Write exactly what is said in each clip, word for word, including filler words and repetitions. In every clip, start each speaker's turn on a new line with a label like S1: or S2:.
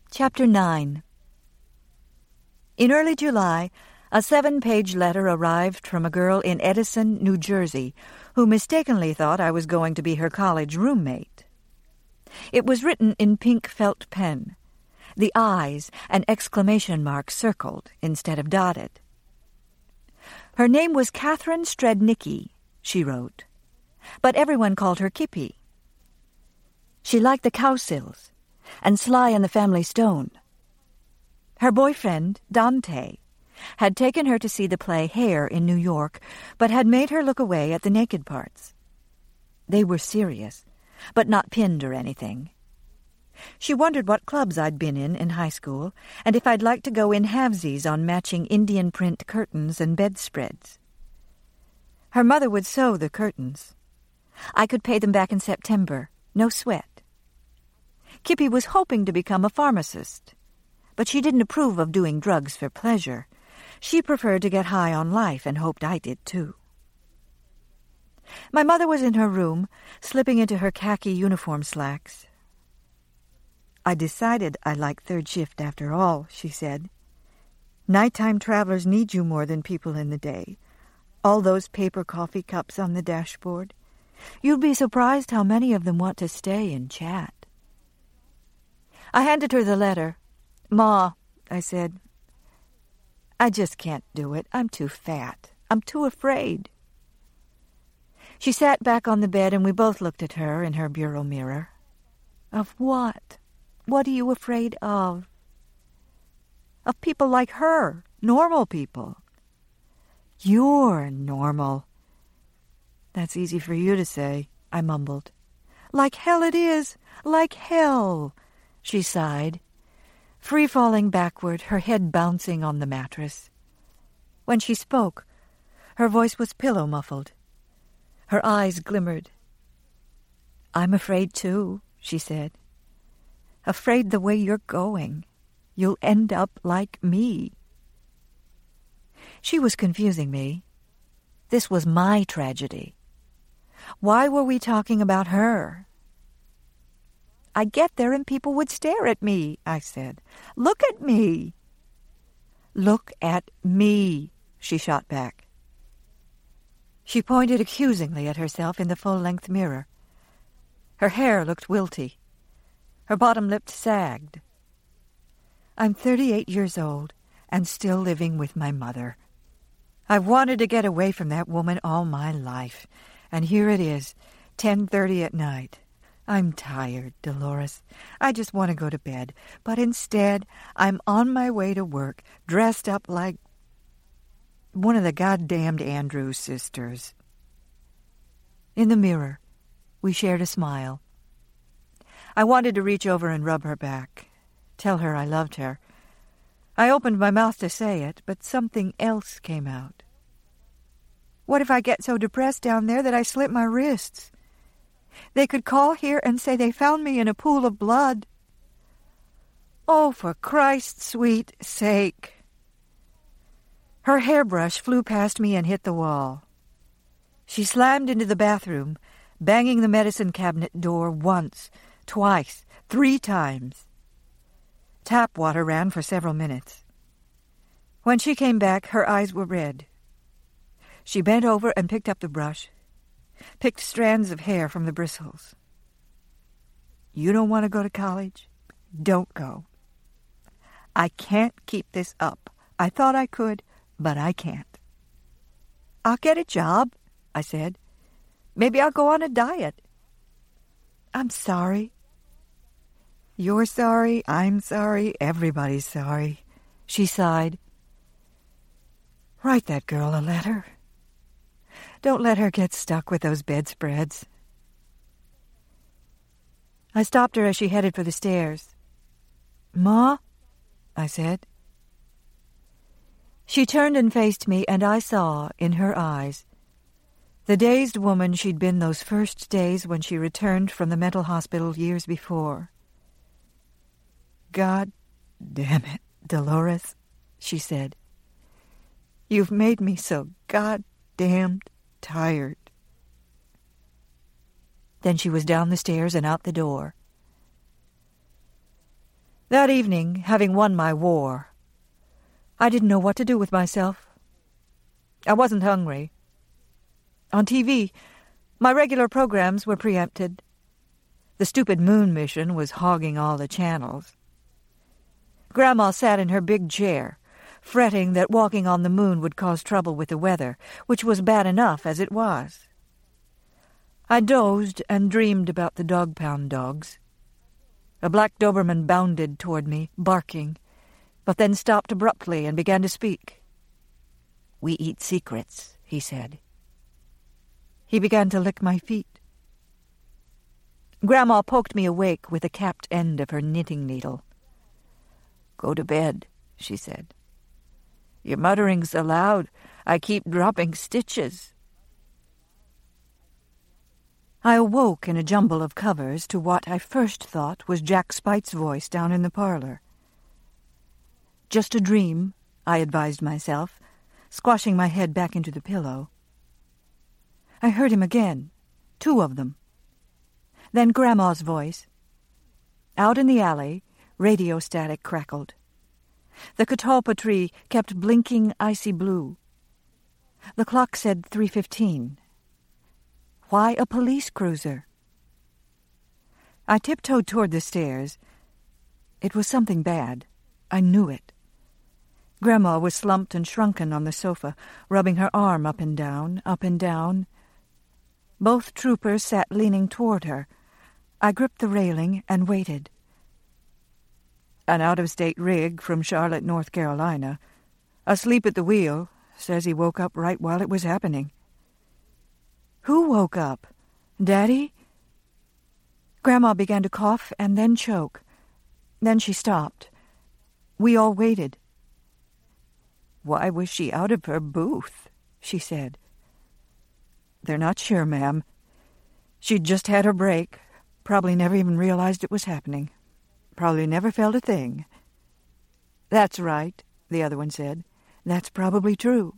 S1: Chapter nine. In early July, a seven-page letter arrived from a girl in Edison, New Jersey, who mistakenly thought I was going to be her college roommate. It was written in pink felt pen, the I's and exclamation marks circled instead of dotted. Her name was Catherine Strednicki, she wrote, but everyone called her Kippy. She liked the Cowsills and Sly and the Family Stone. Her boyfriend, Dante, had taken her to see the play Hair in New York, but had made her look away at the naked parts. They were serious, but not pinned or anything. She wondered what clubs I'd been in in high school, and if I'd like to go in halvesies on matching Indian print curtains and bedspreads. Her mother would sew the curtains. I could pay them back in September, no sweat. Kippy was hoping to become a pharmacist, but she didn't approve of doing drugs for pleasure. She preferred to get high on life and hoped I did too. My mother was in her room, slipping into her khaki uniform slacks. "I decided I like third shift after all," she said. "Nighttime travelers need you more than people in the day. All those paper coffee cups on the dashboard. You'd be surprised how many of them want to stay and chat." I handed her the letter. "Ma," I said, "I just can't do it. I'm too fat. I'm too afraid." She sat back on the bed and we both looked at her in her bureau mirror. "Of what? What are you afraid of?" "Of people like her, normal people." "You're normal." "That's easy for you to say," I mumbled. "Like hell it is, like hell," she sighed, free-falling backward, her head bouncing on the mattress. When she spoke, her voice was pillow-muffled. Her eyes glimmered. "I'm afraid, too," she said. "Afraid the way you're going. You'll end up like me." She was confusing me. This was my tragedy. Why were we talking about her? "I'd get there and people would stare at me," I said. "Look at me." "Look at me," she shot back. She pointed accusingly at herself in the full-length mirror. Her hair looked wilty. Her bottom lip sagged. "I'm thirty-eight years old and still living with my mother. I've wanted to get away from that woman all my life, and here it is, ten thirty at night. I'm tired, Dolores. I just want to go to bed. But instead, I'm on my way to work, dressed up like one of the goddamned Andrews sisters." In the mirror, we shared a smile. I wanted to reach over and rub her back, tell her I loved her. I opened my mouth to say it, but something else came out. "What if I get so depressed down there that I slit my wrists? They could call here and say they found me in a pool of blood." "Oh, for Christ's sweet sake." Her hairbrush flew past me and hit the wall. She slammed into the bathroom, banging the medicine cabinet door once, twice, three times. Tap water ran for several minutes. When she came back, her eyes were red. She bent over and picked up the brush, picked strands of hair from the bristles. "You don't want to go to college? Don't go. I can't keep this up. I thought I could, but I can't." "I'll get a job," I said. "Maybe I'll go on a diet." "I'm sorry." "You're sorry, I'm sorry, everybody's sorry," she sighed. "Write that girl a letter. Don't let her get stuck with those bedspreads." I stopped her as she headed for the stairs. "Ma?" I said. She turned and faced me, and I saw, in her eyes, the dazed woman she'd been those first days when she returned from the mental hospital years before. "God damn it, Dolores," she said. "You've made me so goddamned tired." Then she was down the stairs and out the door. That evening, having won my war, I didn't know what to do with myself. I wasn't hungry. On T V, my regular programs were preempted. The stupid moon mission was hogging all the channels. Grandma sat in her big chair, fretting that walking on the moon would cause trouble with the weather, which was bad enough as it was. I dozed and dreamed about the dog-pound dogs. A black Doberman bounded toward me, barking, but then stopped abruptly and began to speak. "We eat secrets," he said. He began to lick my feet. Grandma poked me awake with the capped end of her knitting needle. "Go to bed," she said. "Your muttering's so loud, I keep dropping stitches." I awoke in a jumble of covers to what I first thought was Jack Spite's voice down in the parlor. "Just a dream," I advised myself, squashing my head back into the pillow. I heard him again, two of them. Then Grandma's voice. Out in the alley, radio static crackled. The catalpa tree kept blinking icy blue. The clock said three fifteen. Why a police cruiser? I tiptoed toward the stairs. It was something bad. I knew it. Grandma was slumped and shrunken on the sofa, rubbing her arm up and down, up and down. Both troopers sat leaning toward her. I gripped the railing and waited. An out-of-state rig from Charlotte, North Carolina, asleep at the wheel, says he woke up right while it was happening. Who woke up? Daddy? Grandma began to cough and then choke. Then she stopped. We all waited. Why was she out of her booth? She said. They're not sure, ma'am. She'd just had her break. Probably never even realized it was happening. Probably never felt a thing. That's right, the other one said. That's probably true.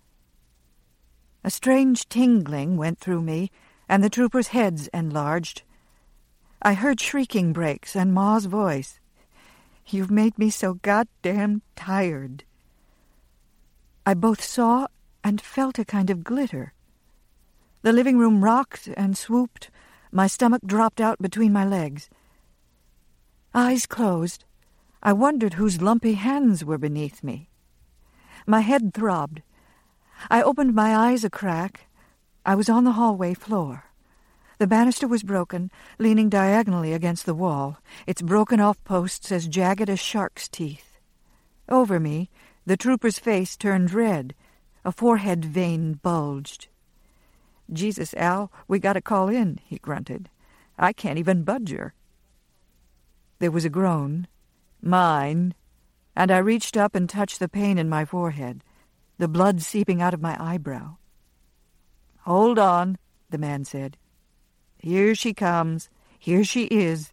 S1: A strange tingling went through me, and the troopers' heads enlarged. I heard shrieking breaks and Ma's voice. You've made me so goddamn tired. I both saw and felt a kind of glitter. The living room rocked and swooped. My stomach dropped out between my legs. Eyes closed, I wondered whose lumpy hands were beneath me. My head throbbed. I opened my eyes a crack. I was on the hallway floor. The banister was broken, leaning diagonally against the wall, its broken-off posts as jagged as shark's teeth. Over me, the trooper's face turned red. A forehead vein bulged. Jesus, Al, we gotta call in, he grunted. I can't even budge her. There was a groan. Mine. And I reached up and touched the pain in my forehead, the blood seeping out of my eyebrow. Hold on, the man said. Here she comes. Here she is.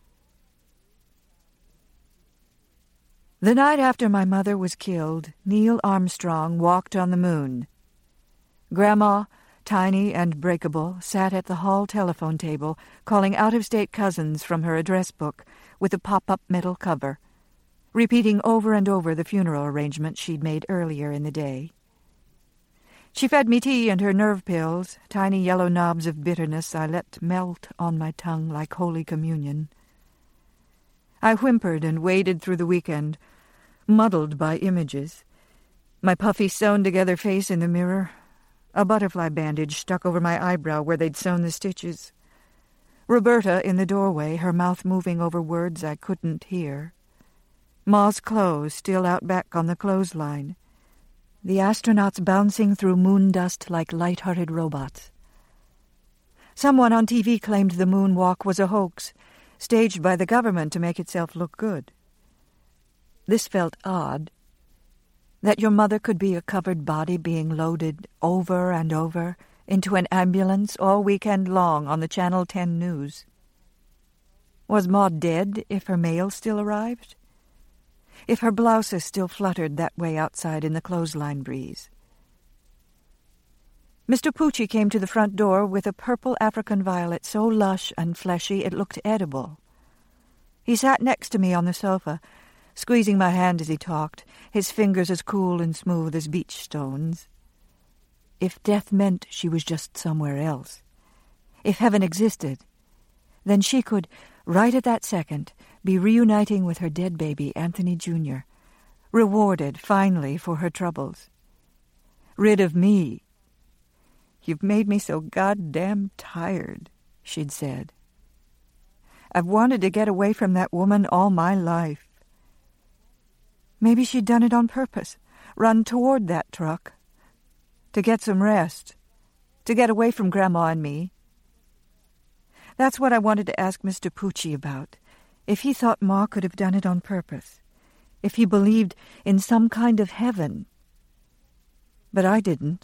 S1: The night after my mother was killed, Neil Armstrong walked on the moon. Grandma, tiny and breakable, sat at the hall telephone table, calling out-of-state cousins from her address book with a pop-up metal cover, repeating over and over the funeral arrangements she'd made earlier in the day. She fed me tea and her nerve pills, tiny yellow knobs of bitterness I let melt on my tongue like Holy Communion. I whimpered and waded through the weekend, muddled by images. My puffy sewn-together face in the mirror, a butterfly bandage stuck over my eyebrow where they'd sewn the stitches. Roberta in the doorway, her mouth moving over words I couldn't hear. Ma's clothes still out back on the clothesline. The astronauts bouncing through moon dust like light-hearted robots. Someone on T V claimed the moonwalk was a hoax, staged by the government to make itself look good. This felt odd. That your mother could be a covered body being loaded over and over into an ambulance all weekend long on the Channel ten news. Was Ma dead if her mail still arrived? If her blouses still fluttered that way outside in the clothesline breeze? Mister Pucci came to the front door with a purple African violet so lush and fleshy it looked edible. He sat next to me on the sofa, squeezing my hand as he talked, his fingers as cool and smooth as beach stones. If death meant she was just somewhere else, if heaven existed, then she could, right at that second, be reuniting with her dead baby, Anthony Junior, rewarded, finally, for her troubles. Rid of me. "You've made me so goddamn tired," she'd said. "I've wanted to get away from that woman all my life." Maybe she'd done it on purpose, run toward that truck, to get some rest, to get away from Grandma and me. That's what I wanted to ask Mister Pucci about, if he thought Ma could have done it on purpose, if he believed in some kind of heaven. But I didn't.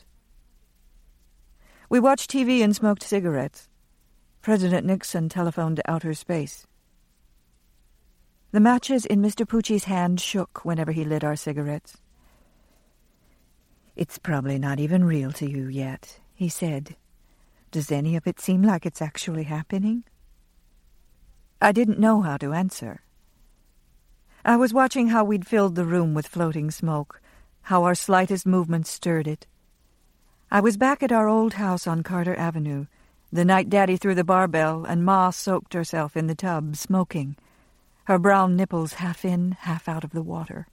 S1: We watched T V and smoked cigarettes. President Nixon telephoned to outer space. The matches in Mister Pucci's hand shook whenever he lit our cigarettes. "It's probably not even real to you yet," he said. "Does any of it seem like it's actually happening?" I didn't know how to answer. I was watching how we'd filled the room with floating smoke, how our slightest movement stirred it. I was back at our old house on Carter Avenue, the night Daddy threw the barbell and Ma soaked herself in the tub, smoking, her brown nipples half in, half out of the water.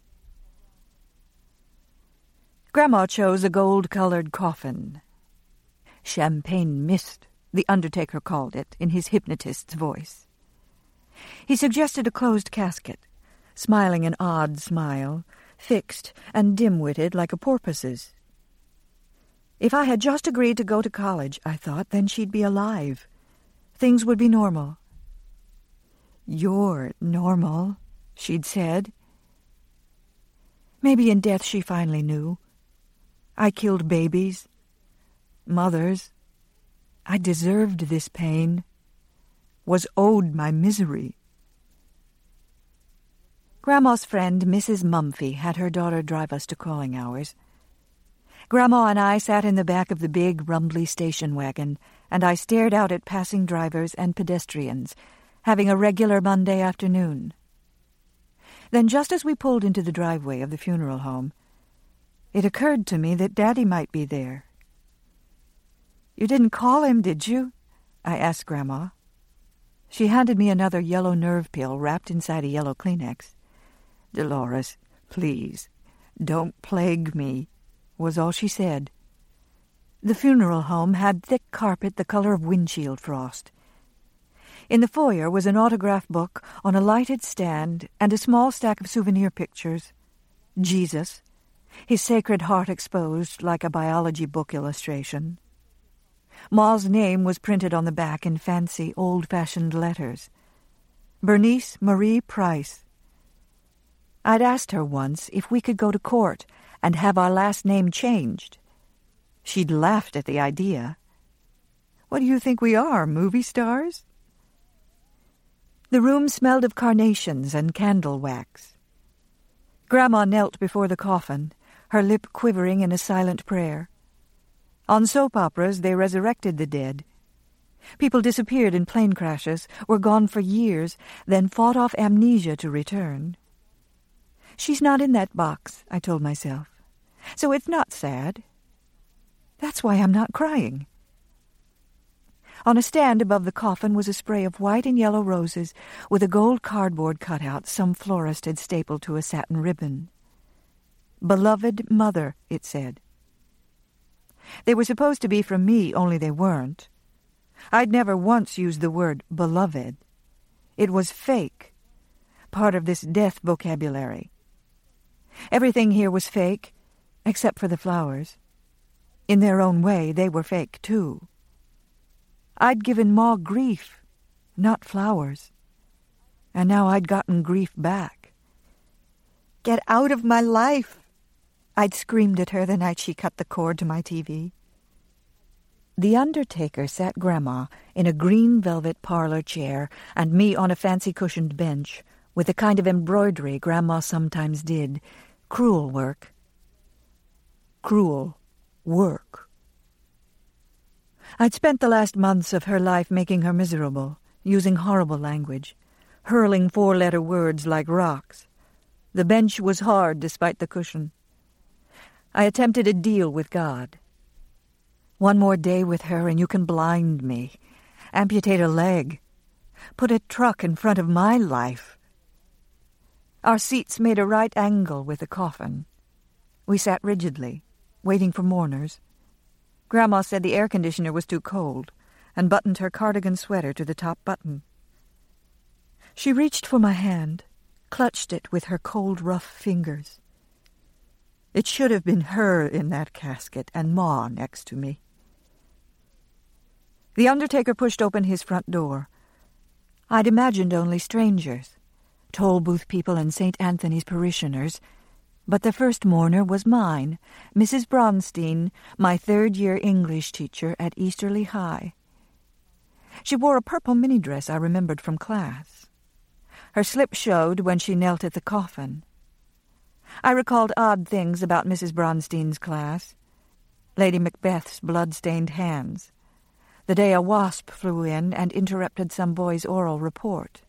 S1: Grandma chose a gold-colored coffin. Champagne mist, the undertaker called it, in his hypnotist's voice. He suggested a closed casket, smiling an odd smile, fixed and dim-witted like a porpoise's. If I had just agreed to go to college, I thought, then she'd be alive. Things would be normal. "You're normal," she'd said. Maybe in death she finally knew. I killed babies, mothers. I deserved this pain, was owed my misery. Grandma's friend, Missus Mumphy, had her daughter drive us to calling hours. Grandma and I sat in the back of the big, rumbly station wagon, and I stared out at passing drivers and pedestrians, having a regular Monday afternoon. Then, just as we pulled into the driveway of the funeral home, it occurred to me that Daddy might be there. "You didn't call him, did you?" I asked Grandma. She handed me another yellow nerve pill wrapped inside a yellow Kleenex. "Dolores, please, don't plague me," was all she said. The funeral home had thick carpet the color of windshield frost. In the foyer was an autograph book on a lighted stand and a small stack of souvenir pictures. Jesus, his sacred heart exposed like a biology book illustration. Ma's name was printed on the back in fancy, old-fashioned letters. Bernice Marie Price. I'd asked her once if we could go to court and have our last name changed. She'd laughed at the idea. "What do you think we are, movie stars?" The room smelled of carnations and candle wax. Grandma knelt before the coffin, her lip quivering in a silent prayer. On soap operas, they resurrected the dead. People disappeared in plane crashes, were gone for years, then fought off amnesia to return. She's not in that box, I told myself. So it's not sad. That's why I'm not crying. On a stand above the coffin was a spray of white and yellow roses with a gold cardboard cutout some florist had stapled to a satin ribbon. "Beloved Mother," it said. They were supposed to be from me, only they weren't. I'd never once used the word beloved. It was fake, part of this death vocabulary. Everything here was fake, except for the flowers. In their own way, they were fake, too. I'd given Ma grief, not flowers. And now I'd gotten grief back. "Get out of my life!" I'd screamed at her the night she cut the cord to my T V. The undertaker sat Grandma in a green velvet parlor chair and me on a fancy cushioned bench with the kind of embroidery Grandma sometimes did. Cruel work. Cruel work. I'd spent the last months of her life making her miserable, using horrible language, hurling four-letter words like rocks. The bench was hard despite the cushion. I attempted a deal with God. One more day with her and you can blind me, amputate a leg, put a truck in front of my life. Our seats made a right angle with the coffin. We sat rigidly, waiting for mourners. Grandma said the air conditioner was too cold and buttoned her cardigan sweater to the top button. She reached for my hand, clutched it with her cold, rough fingers. It should have been her in that casket and Ma next to me. The undertaker pushed open his front door. I'd imagined only strangers, toll booth people and Saint Anthony's parishioners, but the first mourner was mine, Missus Bronstein, my third-year English teacher at Easterly High. She wore a purple mini-dress I remembered from class. Her slip showed when she knelt at the coffin. I recalled odd things about Missus Bronstein's class. Lady Macbeth's blood-stained hands. The day a wasp flew in and interrupted some boy's oral report.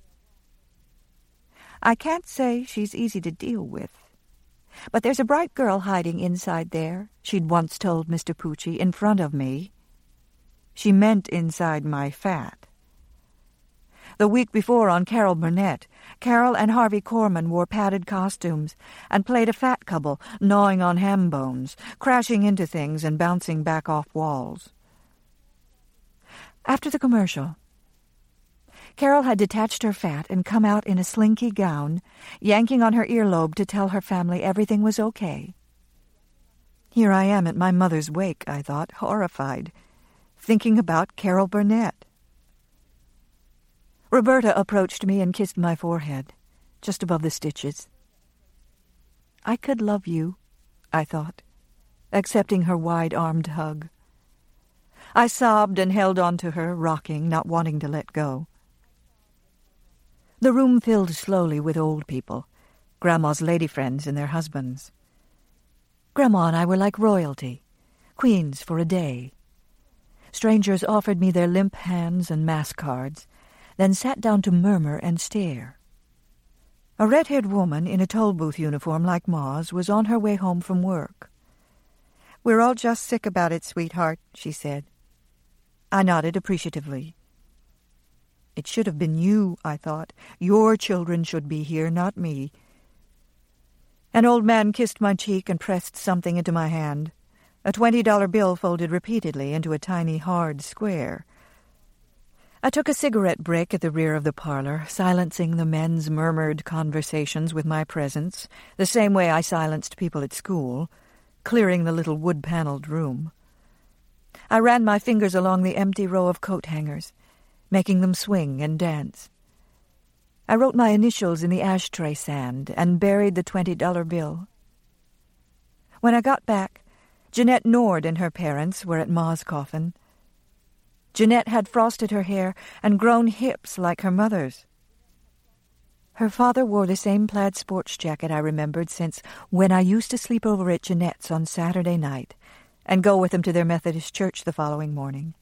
S1: I can't say she's easy to deal with. But there's a bright girl hiding inside there, she'd once told Mister Pucci in front of me. She meant inside my fat. The week before on Carol Burnett, Carol and Harvey Korman wore padded costumes and played a fat couple, gnawing on ham bones, crashing into things and bouncing back off walls. After the commercial, Carol had detached her fat and come out in a slinky gown, yanking on her earlobe to tell her family everything was okay. Here I am at my mother's wake, I thought, horrified, thinking about Carol Burnett. Roberta approached me and kissed my forehead, just above the stitches. I could love you, I thought, accepting her wide-armed hug. I sobbed and held on to her, rocking, not wanting to let go. The room filled slowly with old people, Grandma's lady friends and their husbands. Grandma and I were like royalty, queens for a day. Strangers offered me their limp hands and mass cards, then sat down to murmur and stare. A red-haired woman in a toll booth uniform like Ma's was on her way home from work. "We're all just sick about it, sweetheart," she said. I nodded appreciatively. It should have been you, I thought. Your children should be here, not me. An old man kissed my cheek and pressed something into my hand, a twenty-dollar bill folded repeatedly into a tiny, hard square. I took a cigarette break at the rear of the parlor, silencing the men's murmured conversations with my presence, the same way I silenced people at school, clearing the little wood-paneled room. I ran my fingers along the empty row of coat hangers, making them swing and dance. I wrote my initials in the ashtray sand and buried the twenty-dollar bill. When I got back, Jeanette Nord and her parents were at Ma's coffin. Jeanette had frosted her hair and grown hips like her mother's. Her father wore the same plaid sports jacket I remembered since when I used to sleep over at Jeanette's on Saturday night and go with them to their Methodist church the following morning.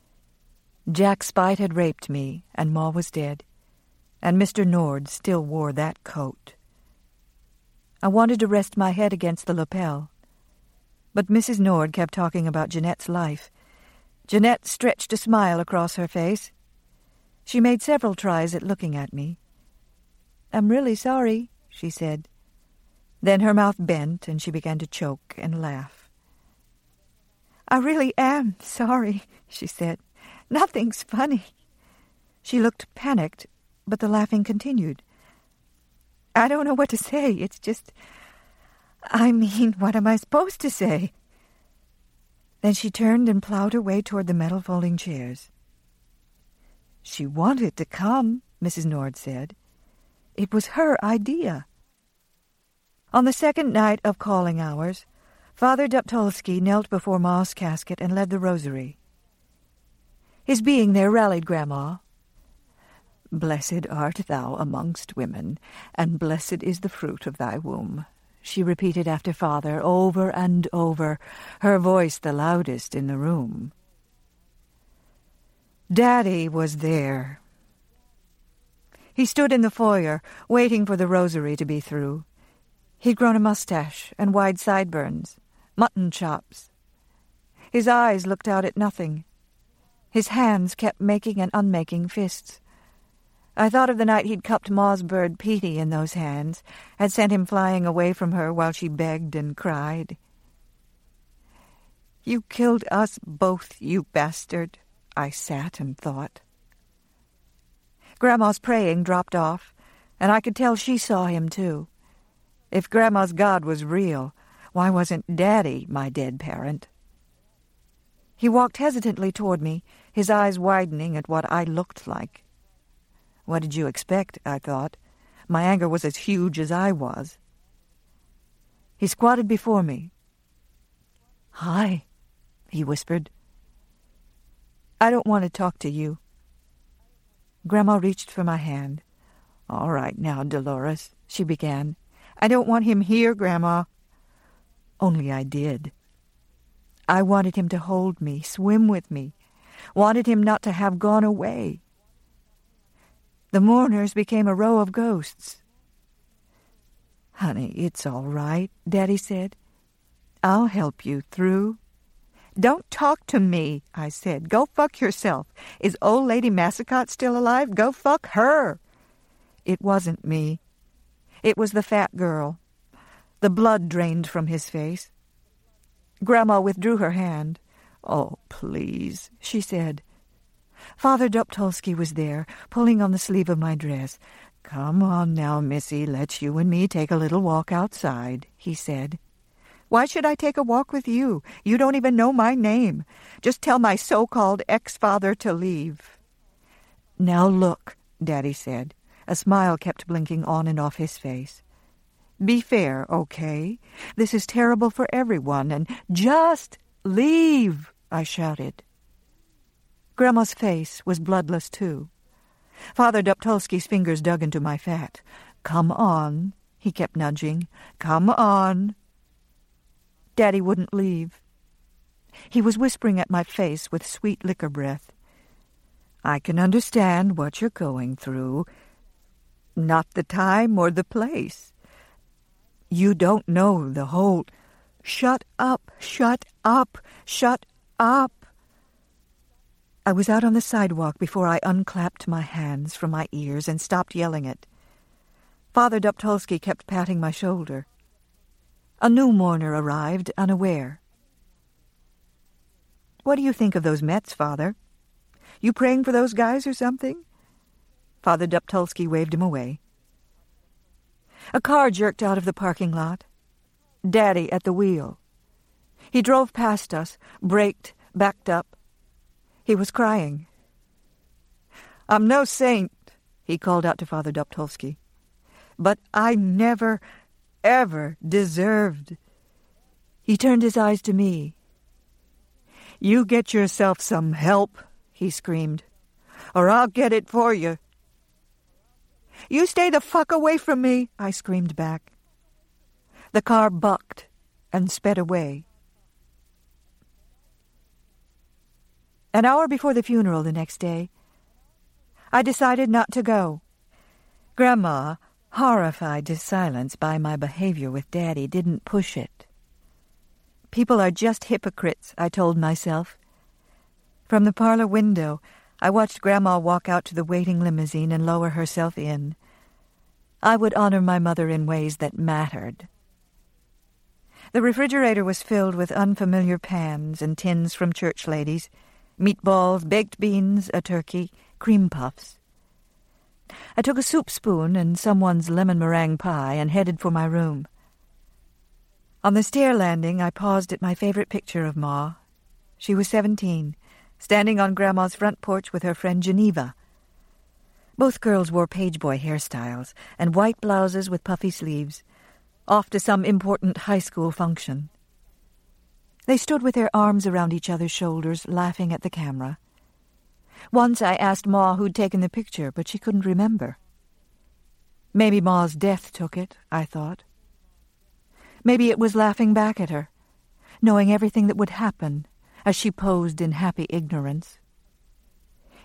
S1: Jack Spite had raped me, and Ma was dead, and Mister Nord still wore that coat. I wanted to rest my head against the lapel, but Missus Nord kept talking about Jeanette's life. Jeanette stretched a smile across her face. She made several tries at looking at me. "I'm really sorry," she said. Then her mouth bent, and she began to choke and laugh. "I really am sorry," she said. "Nothing's funny." She looked panicked, but the laughing continued. "I don't know what to say. It's just... I mean, what am I supposed to say?" Then she turned and plowed her way toward the metal folding chairs. "She wanted to come," Missus Nord said. "It was her idea." On the second night of calling hours, Father Duptolsky knelt before Ma's casket and led the rosary. His being there rallied Grandma. "Blessed art thou amongst women, and blessed is the fruit of thy womb," she repeated after Father over and over, her voice the loudest in the room. Daddy was there. He stood in the foyer, waiting for the rosary to be through. He'd grown a mustache and wide sideburns, mutton chops. His eyes looked out at nothing. His hands kept making and unmaking fists. I thought of the night he'd cupped Ma's bird Petey in those hands, had sent him flying away from her while she begged and cried. "You killed us both, you bastard," I sat and thought. Grandma's praying dropped off, and I could tell she saw him too. If Grandma's God was real, why wasn't Daddy my dead parent? He walked hesitantly toward me, his eyes widening at what I looked like. What did you expect, I thought. My anger was as huge as I was. He squatted before me. "Hi," he whispered. "I don't want to talk to you." Grandma reached for my hand. "All right now, Dolores," she began. "I don't want him here, Grandma." Only I did. I wanted him to hold me, swim with me, wanted him not to have gone away. The mourners became a row of ghosts. "Honey, it's all right," Daddy said. "I'll help you through." "Don't talk to me," I said. "Go fuck yourself. Is old lady Massacott still alive? Go fuck her." It wasn't me. It was the fat girl. The blood drained from his face. Grandma withdrew her hand. "Oh, please," she said. Father Doptolsky was there, pulling on the sleeve of my dress. "Come on now, Missy, let's you and me take a little walk outside," he said. "Why should I take a walk with you? You don't even know my name. Just tell my so-called ex-father to leave." "Now look," Daddy said. A smile kept blinking on and off his face. "Be fair, okay? This is terrible for everyone, and just leave," I shouted. Grandma's face was bloodless, too. Father Doptolsky's fingers dug into my fat. "Come on," he kept nudging. "Come on." Daddy wouldn't leave. He was whispering at my face with sweet liquor breath. "I can understand what you're going through. Not the time or the place. You don't know the whole... Shut up, shut up, shut up." I was out on the sidewalk before I unclapped my hands from my ears and stopped yelling it. Father Doptolsky kept patting my shoulder. A new mourner arrived, unaware. "What do you think of those Mets, Father? You praying for those guys or something?" Father Doptolsky waved him away. A car jerked out of the parking lot. Daddy at the wheel. He drove past us, braked, backed up. He was crying. "I'm no saint," he called out to Father Doptolsky, "but I never, ever deserved." He turned his eyes to me. "You get yourself some help," he screamed, "or I'll get it for you." "You stay the fuck away from me," I screamed back. The car bucked and sped away. An hour before the funeral the next day, I decided not to go. Grandma, horrified to silence by my behavior with Daddy, didn't push it. People are just hypocrites, I told myself. From the parlor window, I watched Grandma walk out to the waiting limousine and lower herself in. I would honor my mother in ways that mattered. The refrigerator was filled with unfamiliar pans and tins from church ladies, meatballs, baked beans, a turkey, cream puffs. I took a soup spoon and someone's lemon meringue pie and headed for my room. On the stair landing, I paused at my favorite picture of Ma. She was seventeen, standing on Grandma's front porch with her friend Geneva. Both girls wore pageboy hairstyles and white blouses with puffy sleeves, off to some important high school function. They stood with their arms around each other's shoulders, laughing at the camera. Once I asked Ma who'd taken the picture, but she couldn't remember. Maybe Ma's death took it, I thought. Maybe it was laughing back at her, knowing everything that would happen as she posed in happy ignorance.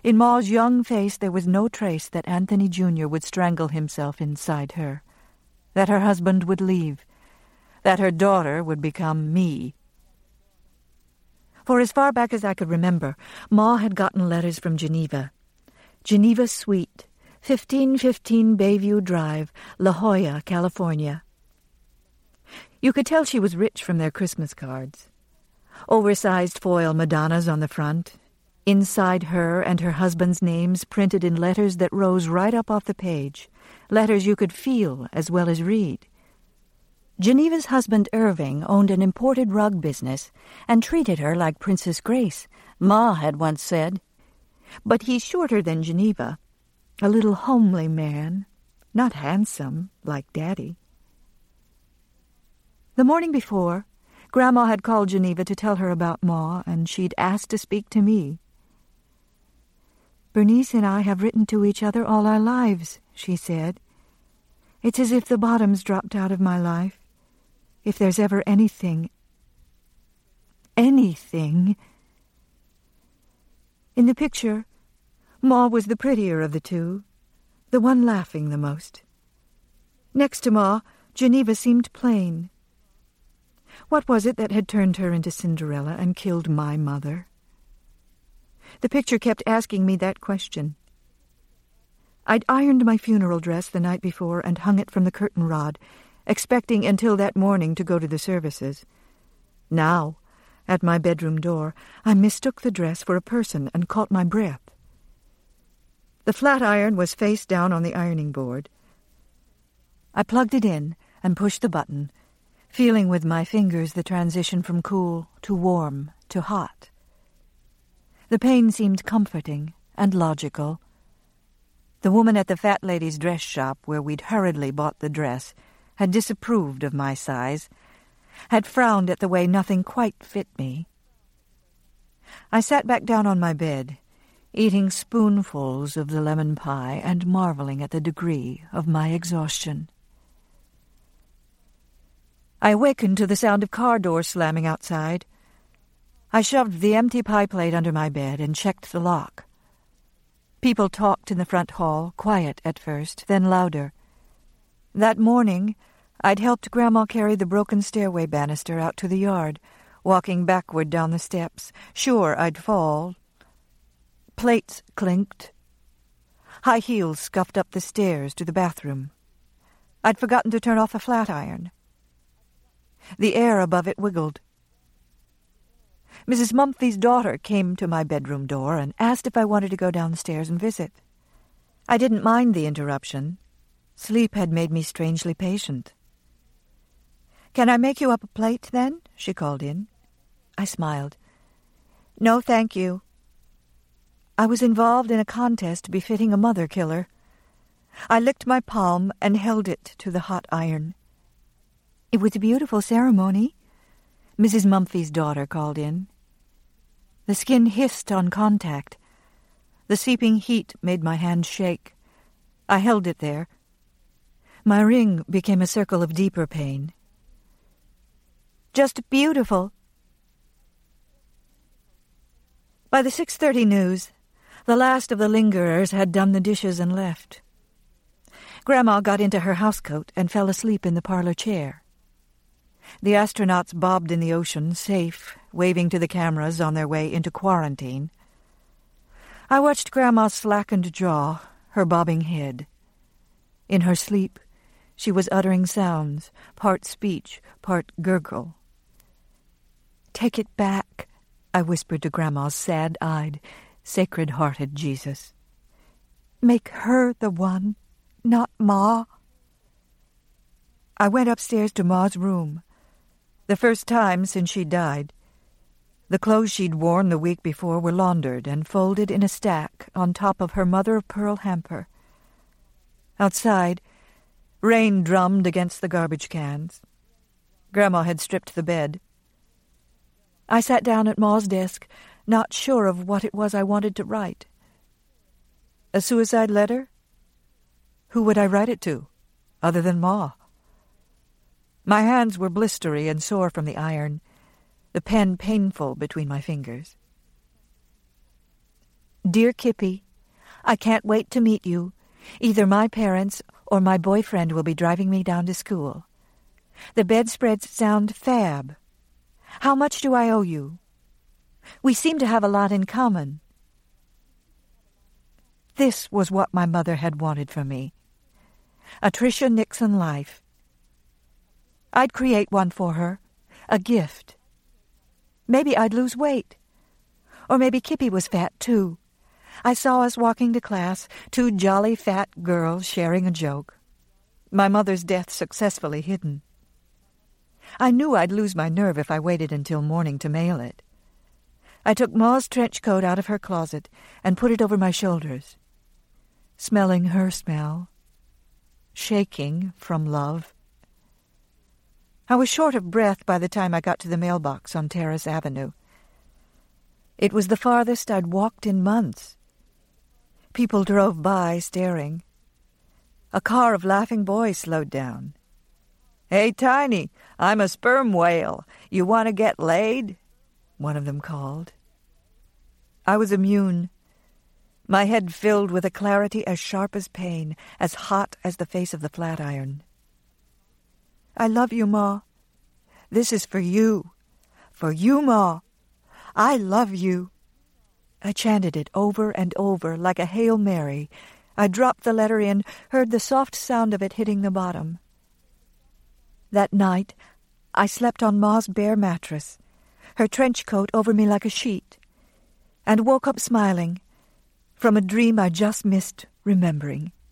S1: In Ma's young face there was no trace that Anthony Junior would strangle himself inside her, that her husband would leave, that her daughter would become me. For as far back as I could remember, Ma had gotten letters from Geneva. Geneva Suite, fifteen fifteen Bayview Drive, La Jolla, California. You could tell she was rich from their Christmas cards. Oversized foil Madonnas on the front, inside her and her husband's names printed in letters that rose right up off the page, letters you could feel as well as read. Geneva's husband Irving owned an imported rug business and treated her like Princess Grace, Ma had once said. But he's shorter than Geneva, a little homely man, not handsome like Daddy. The morning before, Grandma had called Geneva to tell her about Ma, and she'd asked to speak to me. "Bernice and I have written to each other all our lives," she said. "It's as if the bottom's dropped out of my life. If there's ever anything, anything." In the picture, Ma was the prettier of the two, the one laughing the most. Next to Ma, Geneva seemed plain. What was it that had turned her into Cinderella and killed my mother? The picture kept asking me that question. I'd ironed my funeral dress the night before and hung it from the curtain rod, expecting until that morning to go to the services. Now, at my bedroom door, I mistook the dress for a person and caught my breath. The flat iron was face down on the ironing board. I plugged it in and pushed the button, feeling with my fingers the transition from cool to warm to hot. The pain seemed comforting and logical. The woman at the fat lady's dress shop where we'd hurriedly bought the dress had disapproved of my size, had frowned at the way nothing quite fit me. I sat back down on my bed, eating spoonfuls of the lemon pie and marveling at the degree of my exhaustion. I awakened to the sound of car doors slamming outside. I shoved the empty pie plate under my bed and checked the lock. People talked in the front hall, quiet at first, then louder. That morning, I'd helped Grandma carry the broken stairway banister out to the yard, walking backward down the steps, sure I'd fall. Plates clinked. High heels scuffed up the stairs to the bathroom. I'd forgotten to turn off a flat iron. The air above it wiggled. Missus Mumphy's daughter came to my bedroom door and asked if I wanted to go downstairs and visit. I didn't mind the interruption. Sleep had made me strangely patient. "Can I make you up a plate, then?" she called in. I smiled. "No, thank you." I was involved in a contest befitting a mother-killer. I licked my palm and held it to the hot iron. "It was a beautiful ceremony," Missus Mumphy's daughter called in. The skin hissed on contact. The seeping heat made my hand shake. I held it there. My ring became a circle of deeper pain. "Just beautiful." By the six thirty news, the last of the lingerers had done the dishes and left. Grandma got into her housecoat and fell asleep in the parlor chair. The astronauts bobbed in the ocean, safe, waving to the cameras on their way into quarantine. I watched Grandma's slackened jaw, her bobbing head. In her sleep, she was uttering sounds, part speech, part gurgle. "Take it back," I whispered to Grandma's sad-eyed, sacred-hearted Jesus. "Make her the one, not Ma." I went upstairs to Ma's room, the first time since she died. The clothes she'd worn the week before were laundered and folded in a stack on top of her mother-of-pearl hamper. Outside, rain drummed against the garbage cans. Grandma had stripped the bed. I sat down at Ma's desk, not sure of what it was I wanted to write. A suicide letter? Who would I write it to, other than Ma? My hands were blistery and sore from the iron, the pen painful between my fingers. Dear Kippy, I can't wait to meet you. Either my parents or my boyfriend will be driving me down to school. The bedspreads sound fab. How much do I owe you? We seem to have a lot in common. This was what my mother had wanted from me. A Tricia Nixon life. I'd create one for her, a gift. Maybe I'd lose weight. Or maybe Kippy was fat, too. I saw us walking to class, two jolly fat girls sharing a joke. My mother's death successfully hidden. I knew I'd lose my nerve if I waited until morning to mail it. I took Ma's trench coat out of her closet and put it over my shoulders, smelling her smell, shaking from love. I was short of breath by the time I got to the mailbox on Terrace Avenue. It was the farthest I'd walked in months. People drove by, staring. A car of laughing boys slowed down. "Hey, Tiny, I'm a sperm whale. You want to get laid?" one of them called. I was immune. My head filled with a clarity as sharp as pain, as hot as the face of the Flatiron. "I love you, Ma. This is for you. For you, Ma. I love you." I chanted it over and over like a Hail Mary. I dropped the letter in, heard the soft sound of it hitting the bottom. That night, I slept on Ma's bare mattress, her trench coat over me like a sheet, and woke up smiling from a dream I just missed remembering.